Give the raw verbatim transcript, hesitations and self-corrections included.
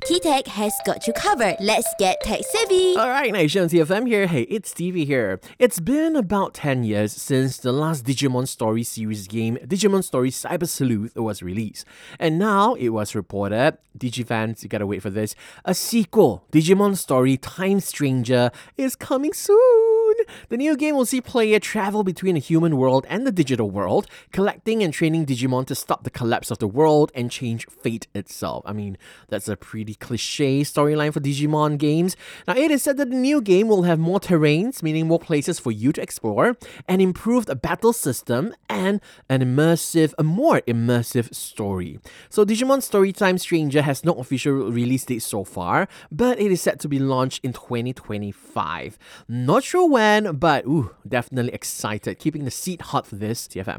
T-Tech has got you covered. Let's get tech savvy. Alright, Nation T F M here. Hey, it's Stevie here. It's been about ten years since the last Digimon Story series game, Digimon Story Cyber Sleuth, was released. And now it was reported, Digifans, you gotta wait for this, a sequel, Digimon Story Time Stranger, is coming soon. The new game will see player travel between the human world and the digital world, collecting and training Digimon to stop the collapse of the world and change fate itself. I mean, that's a pretty cliche storyline for Digimon games. Now, it is said that the new game will have more terrains, meaning more places for you to explore, an improved battle system, and an immersive, a more immersive story. So, Digimon Story Time Stranger has no official release date so far, but it is set to be launched in twenty twenty-five. Not sure when, but ooh, definitely excited. Keeping the seat hot for this, T F M.